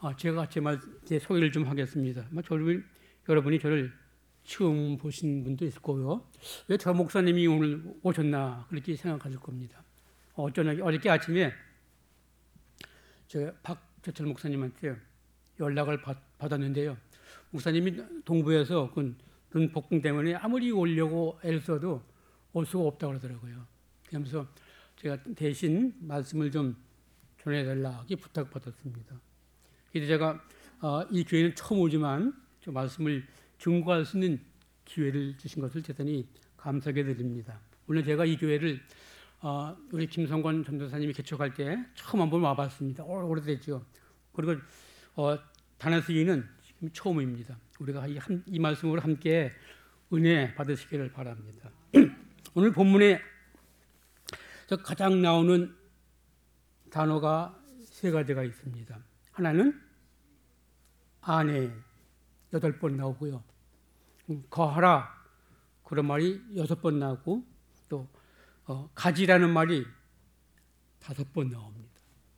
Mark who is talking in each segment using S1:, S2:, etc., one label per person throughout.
S1: 제가 제 소개를 좀 하겠습니다. 여러분이 저를 처음 보신 분도 있을 거고요. 왜 저 목사님이 오늘 오셨나 그렇게 생각하실 겁니다. 어저께 아침에 제가 박재철 목사님한테 연락을 받았는데요. 목사님이 동부에서 눈 복통 때문에 아무리 오려고 애를 써도 올 수가 없다고 그러더라고요. 그러면서 제가 대신 말씀을 좀 전해달라 고 부탁받았습니다. 그래서 제가 이 교회는 처음 오지만 저 말씀을 증거할 수 있는 기회를 주신 것을 대단히 감사하게 드립니다. 물론 제가 이 교회를 우리 김성관 전도사님이 개척할 때 처음 한번 와봤습니다. 오래됐죠. 그리고 다나스기는 지금 처음입니다. 우리가 이 말씀으로 함께 은혜 받으시기를 바랍니다. 오늘 본문에 가장 나오는 단어가 세 가지가 있습니다. 하나는 아내 8번 나오고요. 거하라 그런 말이 6번 나오고 또 가지라는 말이 5번 나옵니다.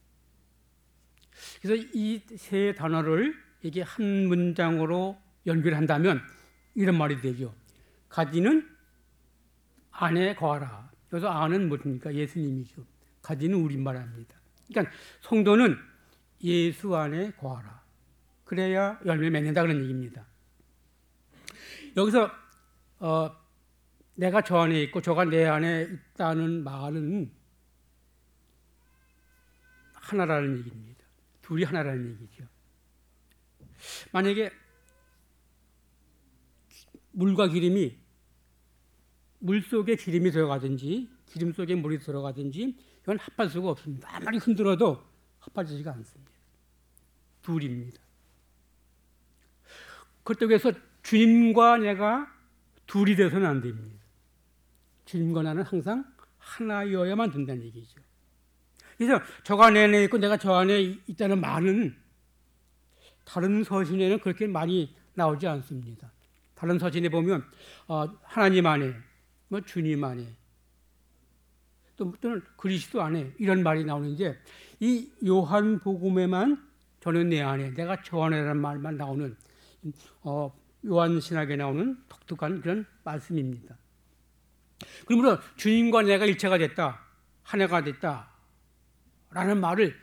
S1: 그래서 이 세 단어를 이게 한 문장으로 연결한다면 이런 말이 되죠. 가지는 안에 거하라. 여기서 안은 무엇입니까? 예수님이죠. 가지는 우리말입니다. 그러니까 성도는 예수 안에 거하라. 그래야 열매 맺는다 그런 얘기입니다. 여기서 내가 저 안에 있고 저가 내 안에 있다는 말은 하나라는 얘기입니다. 둘이 하나라는 얘기죠. 만약에 물과 기름이 물 속에 기름이 들어가든지 기름 속에 물이 들어가든지 이건 합할 수가 없습니다. 아무리 흔들어도 합하지가 않습니다. 둘입니다. 그렇다고 해서 주님과 내가 둘이 돼서는 안 됩니다. 주님과 나는 항상 하나여야만 된다는 얘기죠. 그래서 저가 내 안에 있고 내가 저 안에 있다는 말은 다른 서신에는 그렇게 많이 나오지 않습니다. 다른 서신에 보면 하나님 안에, 주님 안에, 또는 그리스도 안에 이런 말이 나오는데 이 요한복음에만 저는 내 안에, 내가 저 안에라는 말만 나오는 요한신학에 나오는 독특한 그런 말씀입니다. 그러므로 주님과 내가 일체가 됐다, 하나가 됐다 라는 말을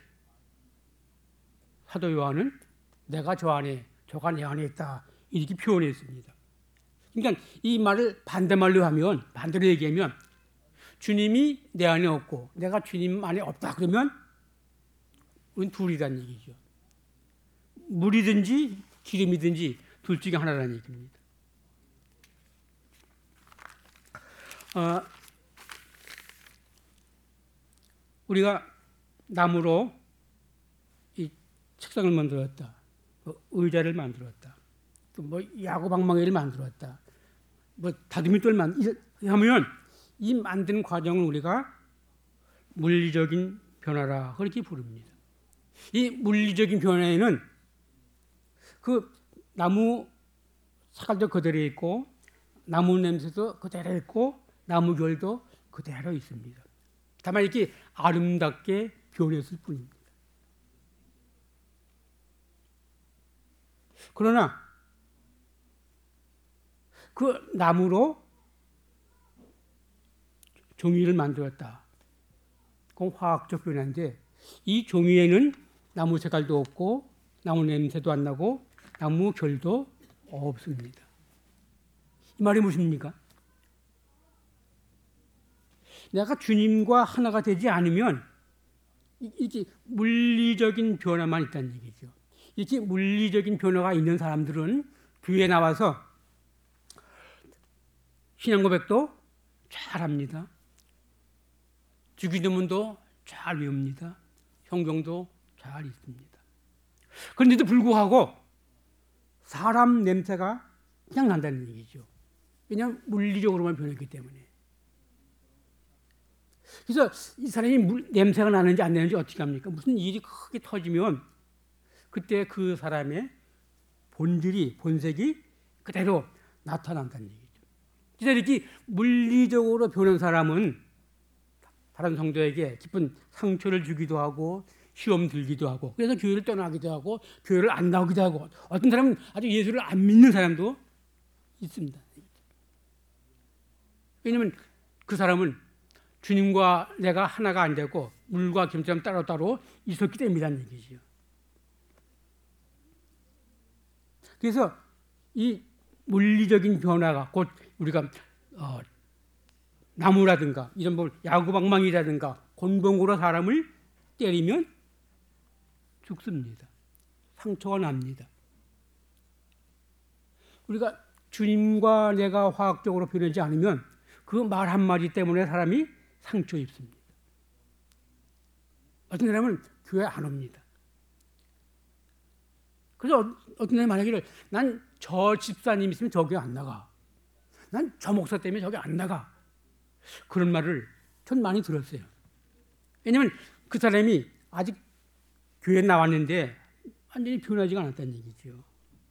S1: 사도 요한은 내가 저 안에, 저가 내 안에 있다 이렇게 표현했습니다. 그러니까 이 말을 반대로 얘기하면 주님이 내 안에 없고 내가 주님 안에 없다 그러면 우린 둘이라는 얘기죠. 물이든지 기름이든지 둘 중에 하나라는 얘기입니다. 우리가 나무로 이 책상을 만들었다, 의자를 만들었다, 또 야구 방망이를 만들었다, 다듬이돌 하면 이 만드는 과정을 우리가 물리적인 변화라 그렇게 부릅니다. 이 물리적인 변화에는 그 나무 색깔도 그대로 있고 나무 냄새도 그대로 있고 나무 결도 그대로 있습니다. 다만 이렇게 아름답게 변했을 뿐입니다. 그러나 그 나무로 종이를 만들었다. 그건 화학적 변화인데 이 종이에는 나무 색깔도 없고 나무 냄새도 안 나고 나무 결도 없습니다. 이 말이 무엇입니까? 내가 주님과 하나가 되지 않으면 이렇게 물리적인 변화만 있다는 얘기죠. 이렇게 물리적인 변화가 있는 사람들은 교회에 나와서 신앙 고백도 잘합니다. 주기도문도 잘 외웁니다. 성경도 잘 읽습니다. 그런데도 불구하고 사람 냄새가 그냥 난다는 얘기죠. 왜냐하면 물리적으로만 변했기 때문에. 그래서 이 사람이 냄새가 나는지 안 나는지 어떻게 합니까? 무슨 일이 크게 터지면 그때 그 사람의 본색이 그대로 나타난다는 얘기죠. 그래서 이렇게 물리적으로 변한 사람은 다른 성도에게 깊은 상처를 주기도 하고 시험 들기도 하고 그래서 교회를 떠나기도 하고 교회를 안 나오기도 하고 어떤 사람은 아주 예수를 안 믿는 사람도 있습니다. 왜냐하면 그 사람은 주님과 내가 하나가 안 되고 물과 김처럼 따로따로 있었기 때문이라는 얘기죠. 그래서 이 물리적인 변화가 곧 우리가 나무라든가 이런 뭐 야구방망이라든가 곤봉으로 사람을 때리면 죽습니다. 상처가 납니다. 우리가 주님과 내가 화학적으로 변하지 않으면 그 말 한마디 때문에 사람이 상처 입습니다. 어떤 사람은 교회 안 옵니다. 그래서 어떤 사람이 말하기를 난 저 집사님 있으면 저 교회 안 나가. 난 저 목사 때문에 저기 안 나가. 그런 말을 전 많이 들었어요. 왜냐하면 그 사람이 아직 교회에 나왔는데 완전히 변하지가 않았다는 얘기죠.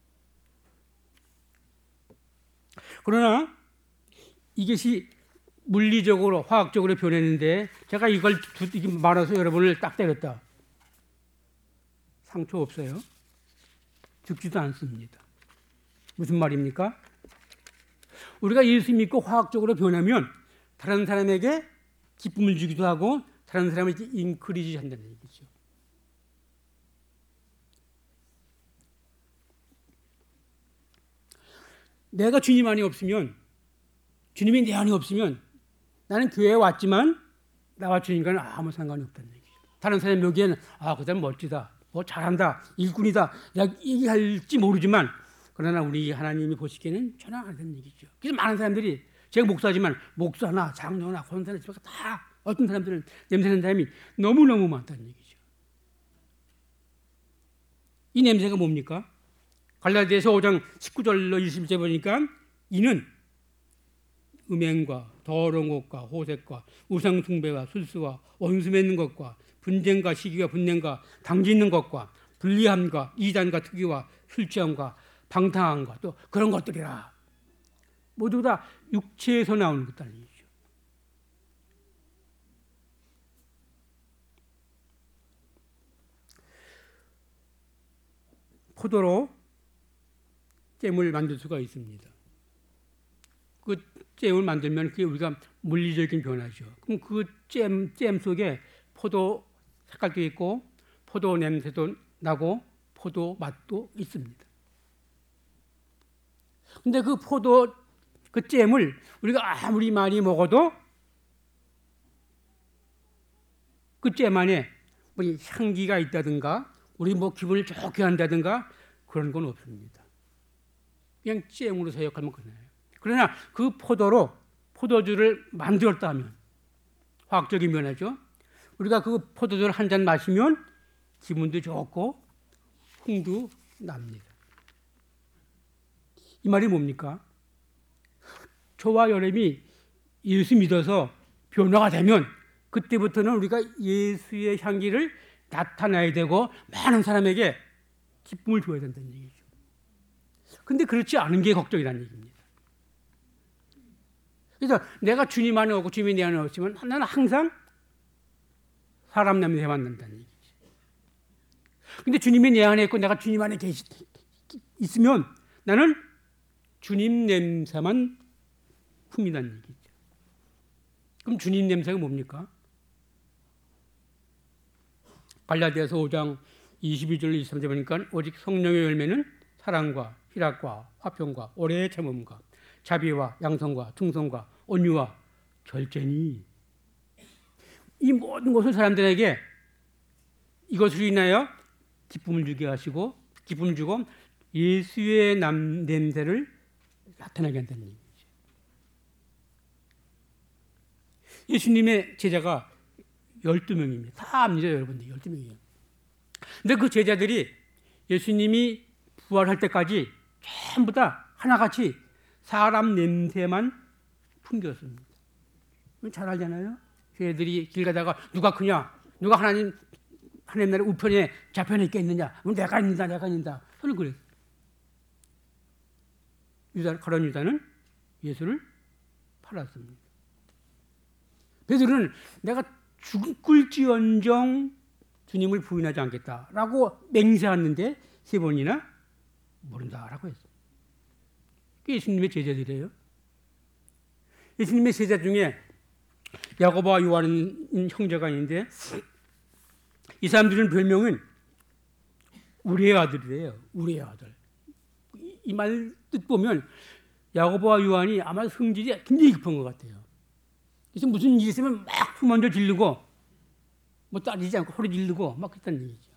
S1: 그러나 이것이 물리적으로 화학적으로 변했는데 제가 이걸 말아서 여러분을 딱 때렸다. 상처 없어요. 죽지도 않습니다. 무슨 말입니까? 우리가 예수 믿고 화학적으로 변하면 다른 사람에게 기쁨을 주기도 하고 다른 사람을 인크리지 한다는 얘기죠. 내가 주님 안에 없으면, 주님이 내 안에 없으면 나는 교회에 왔지만 나와 주님과는 아무 상관이 없다는 얘기죠. 다른 사람이 보기에는 그 사람 멋지다, 뭐 잘한다, 일꾼이다 내가 얘기할지 모르지만 그러나 우리 하나님이 보시기에는 전혀 안 되는 얘기죠. 그래서 많은 사람들이 제가 목사지만 목사나 장로나 권사나 집사가 다 어떤 사람들은 냄새나는 사람이 너무너무 많다는 얘기죠. 이 냄새가 뭡니까? 갈라디아서 5장 19절로 20절 보니까 이는 음행과 더러운 것과 호색과 우상 숭배와 술수와 원수 맺는 것과 분쟁과 시기와 분냄과 당지 있는 것과 불리함과 이단과 특위와 술 취함과 방탕함과 또 그런 것들이라. 모두 다 육체에서 나오는 것들 아니죠. 포도로 잼을 만들 수가 있습니다. 그 잼을 만들면 그게 우리가 물리적인 변화죠. 그럼 그 잼 속에 포도 색깔도 있고 포도 냄새도 나고 포도 맛도 있습니다. 근데 그 포도 그 잼을 우리가 아무리 많이 먹어도 그 잼 안에 뭐 향기가 있다든가 우리 뭐 기분을 좋게 한다든가 그런 건 없습니다. 그냥 잼으로 사역하면 그래요. 그러나 그 포도로 포도주를 만들었다 하면 화학적인 변화죠. 우리가 그 포도주를 한 잔 마시면 기분도 좋고 흥도 납니다. 이 말이 뭡니까? 저와 여러분이 예수 믿어서 변화가 되면 그때부터는 우리가 예수의 향기를 나타내야 되고 많은 사람에게 기쁨을 줘야 된다는 얘기죠. 근데 그렇지 않은 게 걱정이라는 얘기입니다. 그래서 내가 주님 안에 오고 주님이 내 안에 없으면 나는 항상 사람 냄새만 난다는 얘기죠. 근데 주님이 내 안에 있고 내가 주님 안에 있으면 나는 주님 냄새만 품이라는 얘기죠. 그럼 주님 냄새가 뭡니까? 갈라디아서 5장 22절 23절 보니까 오직 성령의 열매는 사랑과 희락과 화평과 오래 참음과 자비와 양성과 충성과 온유와 절제니. 이 모든 것을 사람들에게 이것으로 인하여 기쁨을 주게 하시고 기쁨을 주고 예수의 냄새를 나타나게 한다는 얘기죠. 예수님의 제자가 12명입니다. 다 압니다, 여러분들. 12명이에요. 근데 그 제자들이 예수님이 부활할 때까지 전부 다 하나같이 사람 냄새만 풍겼습니다. 잘 알잖아요. 걔들이 길 가다가 누가 크냐, 누가 하나님 나라의 우편에 좌편에 있겠느냐, 내가 있는다. 저는 그랬어요. 가룟 유다는 예수를 팔았습니다. 베드로는 내가 죽을지언정 주님을 부인하지 않겠다라고 맹세하는데 3번이나 모른다라고 했어요. 예수님의 제자들이에요. 예수님의 제자 중에 야고보와 요한은 형제가 있는데 이 사람들은 별명은 우리의 아들이래요. 우리의 아들. 이 말 뜻 보면 야고보와 요한이 아마 성질이 굉장히 급한 것 같아요. 그래서 무슨 일이 있으면 막 먼저 지르고 뭐 따지지 않고 소리 지르고 막 그랬다는 얘기죠.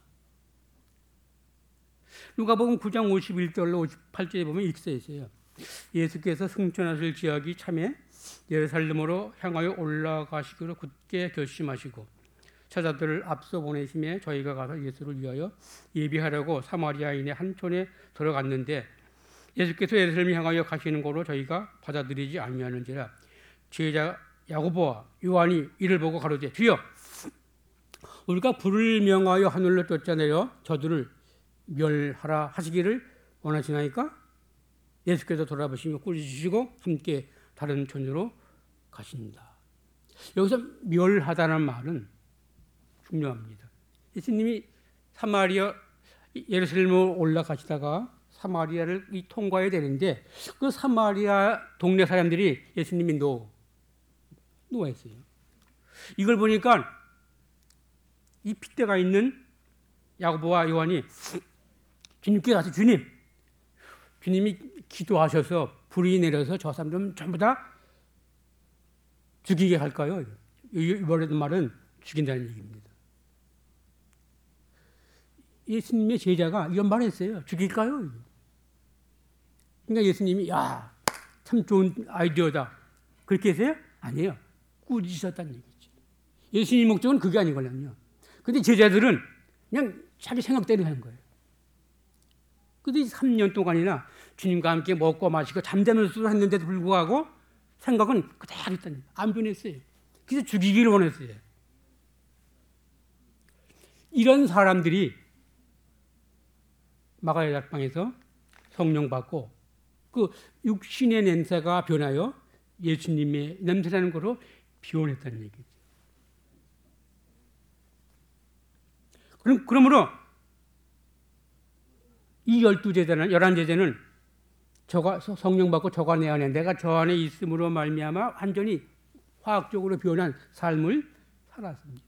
S1: 누가복음 9장 51절로 58절에 보면 이렇게 써 있어요. 예수께서 승천하실 지역이 참에 예루살렘으로 향하여 올라가시기로 굳게 결심하시고 처자들을 앞서 보내심에 저희가 가서 예수를 위하여 예비하려고 사마리아인의 한 촌에 들어갔는데 예수께서 예루살렘을 향하여 가시는 거로 저희가 받아들이지 아니하는지라 제자 야고보와 요한이 이를 보고 가로되 주여 우리가 불을 명하여 하늘로 쫓아내려 저들을 멸하라 하시기를 원하시나이까? 예수께서 돌아보시며 꾸짖으시고 함께 다른 촌으로 가십니다. 여기서 멸하다는 말은 중요합니다. 예수님이 예루살렘으로 올라가시다가 사마리아를 통과해야 되는데 그 사마리아 동네 사람들이 예수님이 누워있어요. 이걸 보니까 이 핏대가 있는 야고보와 요한이 주님께 가서 주님이 기도하셔서 불이 내려서 저 사람들 전부 다 죽이게 할까요? 이번에 말은 죽인다는 얘기입니다. 예수님의 제자가 이런 말을 했어요. 죽일까요? 그러니까 예수님이 참 좋은 아이디어다. 그렇게 했어요? 아니에요. 꾸짖으셨다는 얘기죠. 예수님 목적은 그게 아니거든요. 근데 제자들은 그냥 자기 생각대로 하는 거예요. 근데 3년 동안이나 주님과 함께 먹고 마시고 잠자면서도 했는데도 불구하고 생각은 그대로 있다는 거예요. 안 변했어요. 그래서 죽이기를 원했어요. 이런 사람들이 마가의 작방에서 성령 받고 그 육신의 냄새가 변하여 예수님의 냄새라는 거로 비원했다는 얘기죠. 그러므로 이 12제자는 11제자는 저가 성령 받고 저가 내 안에 내가 저 안에 있음으로 말미암아 완전히 화학적으로 변한 삶을 살았습니다.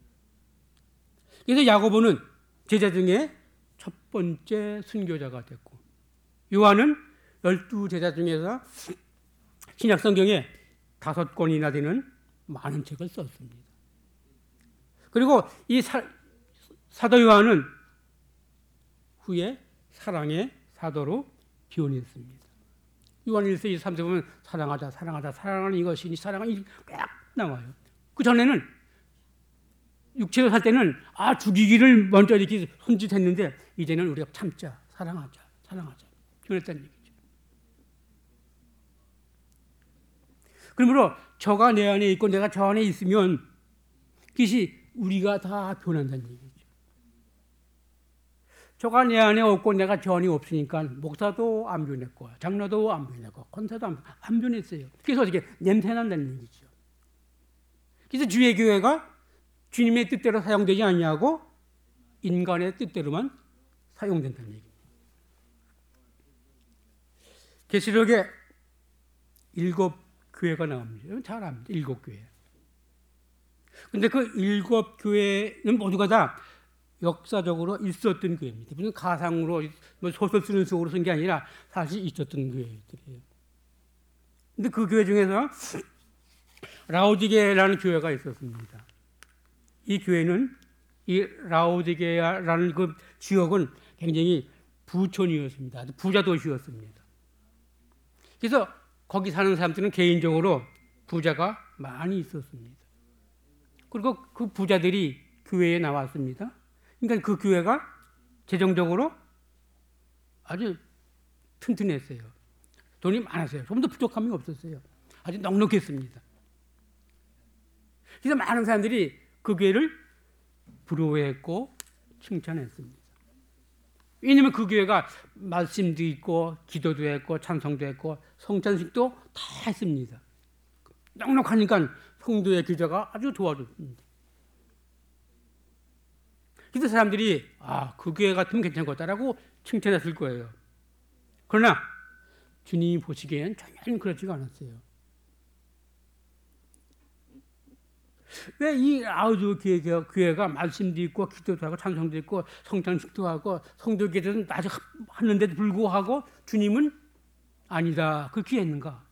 S1: 그래서 야고보는 제자 중에 첫 번째 순교자가 됐고 요한은 12제자 중에서 신약 성경에 5권이나 되는 많은 책을 썼습니다. 그리고 이 사도 요한은 후에 사랑의 사도로 기원했습니다. 요한 1서 23세 보면 사랑하자 사랑하는 이것이니 사랑은 쫙 나와요. 그 전에는 육체로 살 때는 죽이기를 먼저 이렇게 손짓했는데 이제는 우리가 참자 사랑하자 기원했다는 얘기죠. 그러므로 저가 내 안에 있고 내가 저 안에 있으면 그것이 우리가 다 변한다는 얘기죠. 저가 내 안에 없고 내가 저 안에 없으니까 목사도 안 변했고 장로도 안 변했고 권사도 안 변했어요. 그래서 어떻게 냄새난다는 얘기죠. 그래서 주의 교회가 주님의 뜻대로 사용되지 아니하고 인간의 뜻대로만 사용된다는 얘기입니다. 계시록에 7교회가 나옵니다. 잘 압니다. 7교회. 근데 그 7교회는 모두가 다 역사적으로 있었던 교회입니다. 무슨 가상으로 소설 쓰는 속으로 쓴 게 아니라 사실 있었던 교회들이에요. 근데 그 교회 중에서 라오디게라는 교회가 있었습니다. 이 교회는 이 라오디게라는 그 지역은 굉장히 부촌이었습니다. 아주 부자 도시였습니다. 그래서 거기 사는 사람들은 개인적으로 부자가 많이 있었습니다. 그리고 그 부자들이 교회에 나왔습니다. 그러니까 그 교회가 재정적으로 아주 튼튼했어요. 돈이 많았어요. 조금도 부족함이 없었어요. 아주 넉넉했습니다. 그래서 많은 사람들이 그 교회를 부러워했고 칭찬했습니다. 왜냐하면 그 교회가 말씀도 있고 기도도 했고 찬송도 했고 성찬식도 다 했습니다. 넉넉하니까 성도의 교제가 아주 도와줬습니다. 그래서 사람들이 그 교회 같으면 괜찮겠다라고 칭찬했을 거예요. 그러나 주님이 보시기에는 전혀 그렇지가 않았어요. 왜 이 라우드 교회가 말씀도 있고 기도도 하고 찬송도 있고 성찬식도 하고 성도 기도는 아주 하는데도 불구하고 주님은 아니다 그렇게 했는가?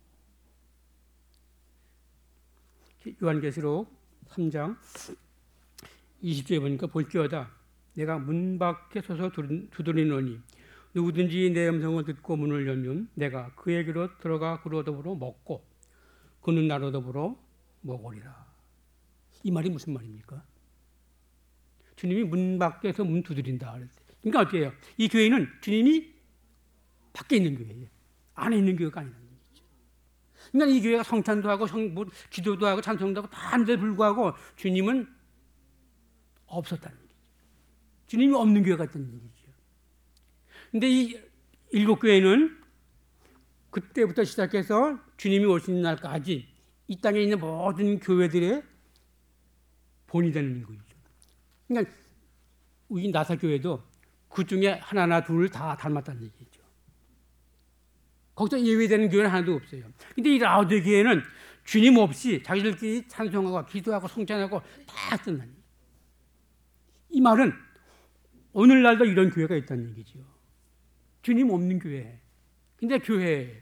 S1: 요한계시록 3장 20절에 보니까 볼지어다 내가 문 밖에 서서 두드리노니 누구든지 내 음성을 듣고 문을 열면 내가 그에게로 들어가 그로 더불어 먹고 그는 나로 더불어 먹으리라. 이 말이 무슨 말입니까? 주님이 문 밖에서 문 두드린다. 그러니까 어떻게 해요? 이 교회는 주님이 밖에 있는 교회예요. 안에 있는 교회가 아니라는 얘기죠. 그러니까 이 교회가 성찬도 하고 기도도 하고 찬송도 하고 다 하는데 불구하고 주님은 없었다는 얘기죠. 주님이 없는 교회 같다는 얘기죠. 그런데 이 7교회는 그때부터 시작해서 주님이 오시는 날까지 이 땅에 있는 모든 교회들의 본이 되는 거죠. 그러니까 우리 나사교회도 그 중에 하나나 둘을 다 닮았다는 얘기죠. 거기서 예외되는 교회는 하나도 없어요. 근데 이 라우드 교회는 주님 없이 자기들끼리 찬송하고 기도하고 성찬하고 다 끝난 얘기예요. 이 말은 오늘날도 이런 교회가 있다는 얘기죠. 주님 없는 교회. 근데 교회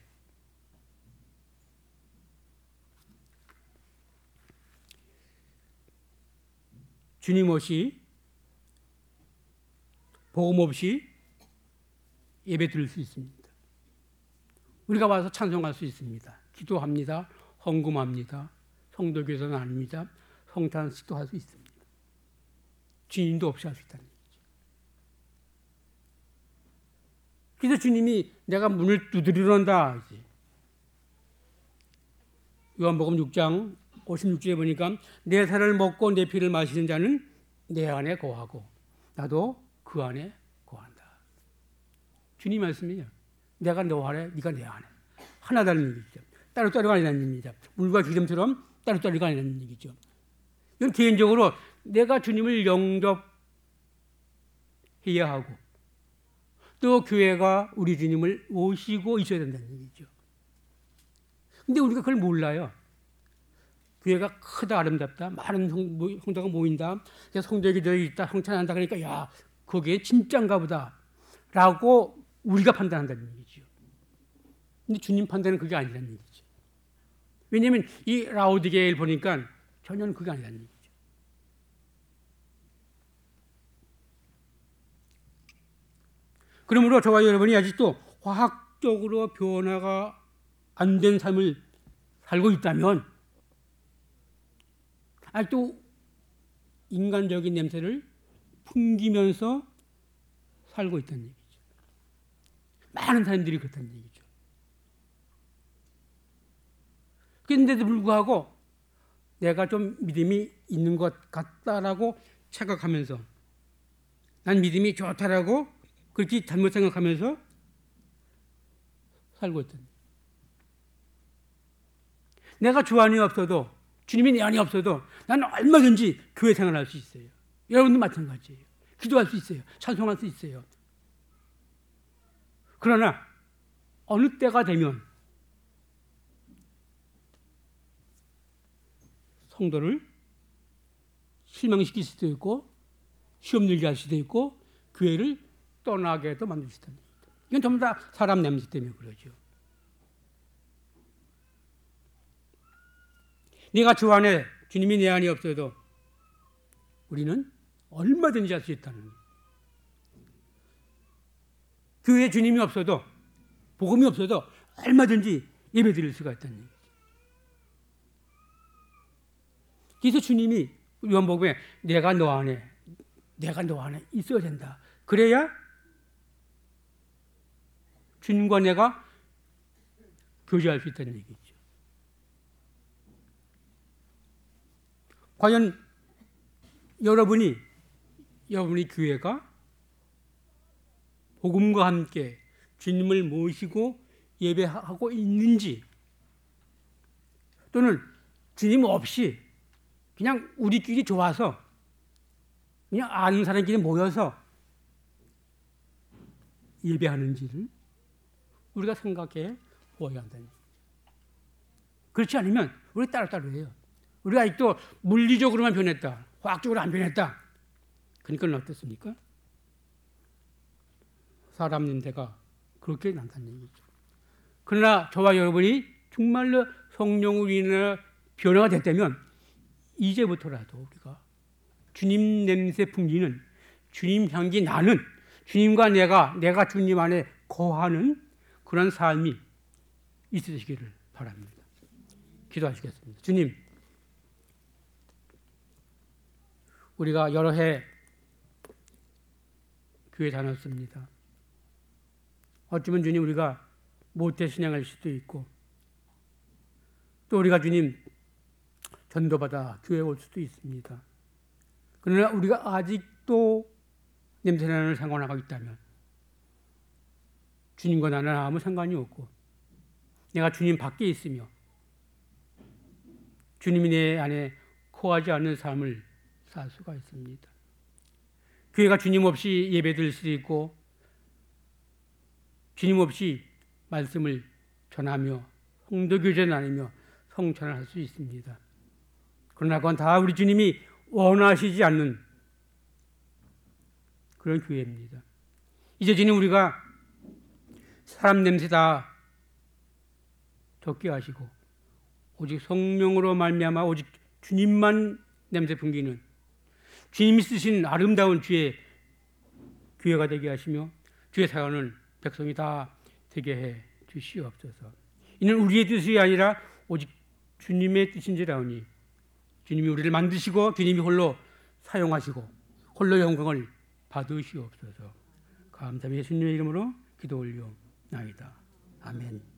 S1: 주님 없이 복음 없이 예배 드릴 수 있습니다. 우리가 와서 찬송할 수 있습니다. 기도합니다. 헌금합니다. 성도 교사는 아닙니다. 성찬식도 할 수 있습니다. 주님도 없이 할 수 있다는 얘기죠. 그래서 주님이 내가 문을 두드리란다. 요한복음 6장 56절에 보니까 내 살을 먹고 내 피를 마시는 자는 내 안에 거하고 나도 그 안에 거한다. 주님 말씀이에요. 내가 너 안에, 네가 내 안에. 하나다는 얘기죠. 따로따로가 아니라는 얘기입니다. 물과 기름처럼 따로따로가 아니라는 얘기죠. 이건 개인적으로 내가 주님을 영접해야 하고 또 교회가 우리 주님을 모시고 있어야 된다는 얘기죠. 근데 우리가 그걸 몰라요. 교회가 크다 아름답다 많은 성도가 모인다 성도 기도에 있다 성찬한다 그러니까 야 거기에 진짜인가 보다 라고 우리가 판단한다는 얘기죠. 근데 주님 판단은 그게 아니라는 얘기죠. 왜냐하면 이 라오디게를 보니까 전혀 그게 아니라는 얘기죠. 그러므로 저와 여러분이 아직도 화학적으로 변화가 안 된 삶을 살고 있다면 아직도 인간적인 냄새를 풍기면서 살고 있다는 얘기죠. 많은 사람들이 그렇다는 얘기죠. 그런데도 불구하고 내가 좀 믿음이 있는 것 같다라고 착각하면서 난 믿음이 좋다라고 그렇게 잘못 생각하면서 살고 있다는 얘기죠. 내가 주 안이 없어도 주님이 내 안에 없어도 나는 얼마든지 교회 생활할 수 있어요. 여러분도 마찬가지예요. 기도할 수 있어요. 찬송할 수 있어요. 그러나 어느 때가 되면 성도를 실망시킬 수도 있고 시험 들게 할 수도 있고 교회를 떠나게도 만들 수 있다는 얘기죠. 이건 전부 다 사람 냄새 때문에 그러죠. 내가 주 안에 주님이 내 안에 없어도 우리는 얼마든지 할 수 있다는 거예요. 교회에 주님이 없어도 복음이 없어도 얼마든지 예배 드릴 수가 있다는 얘기죠. 그래서 주님이 요한복음에 내가 너 안에 있어야 된다. 그래야 주님과 내가 교제할 수 있다는 얘기죠. 과연 여러분이 교회가 복음과 함께 주님을 모시고 예배하고 있는지 또는 주님 없이 그냥 우리끼리 좋아서 그냥 아는 사람끼리 모여서 예배하는지를 우리가 생각해 보아야 한다니. 그렇지 않으면 우리 따로따로 해요. 우리가 아직도 물리적으로만 변했다. 과학적으로 안 변했다. 그러니까 어떻습니까? 사람 냄새가 그렇게 난다는 얘기죠. 그러나 저와 여러분이 정말로 성령으로 인해 변화가 됐다면 이제부터라도 우리가 주님 냄새 풍기는, 주님 향기 나는, 주님과 내가 주님 안에 거하는 그런 삶이 있으시기를 바랍니다. 기도하시겠습니다. 주님, 우리가 여러 해 교회 다녔습니다. 어쩌면 주님 우리가 모태 신앙할 수도 있고 또 우리가 주님 전도받아 교회에 올 수도 있습니다. 그러나 우리가 아직도 냄새나는 생활하고 있다면 주님과 나는 아무 상관이 없고 내가 주님 밖에 있으며 주님이 내 안에 거하지 않는 삶을 살 수가 있습니다. 교회가 주님 없이 예배드릴 수도 있고 주님 없이 말씀을 전하며 성도교제 나누며 성찬을 할 수 있습니다. 그러나 그건 다 우리 주님이 원하시지 않는 그런 교회입니다. 이제 주님 우리가 사람 냄새 다 적게 하시고 오직 성령으로 말미암아 오직 주님만 냄새 풍기는 주님이 쓰신 아름다운 주의 교회가 되게 하시며 주의 사랑하는 백성이 다 되게 해 주시옵소서. 이는 우리의 뜻이 아니라 오직 주님의 뜻인지라오니 주님이 우리를 만드시고 주님이 홀로 사용하시고 홀로 영광을 받으시옵소서. 감사합니다. 예수님의 이름으로 기도 올려나이다. 아멘.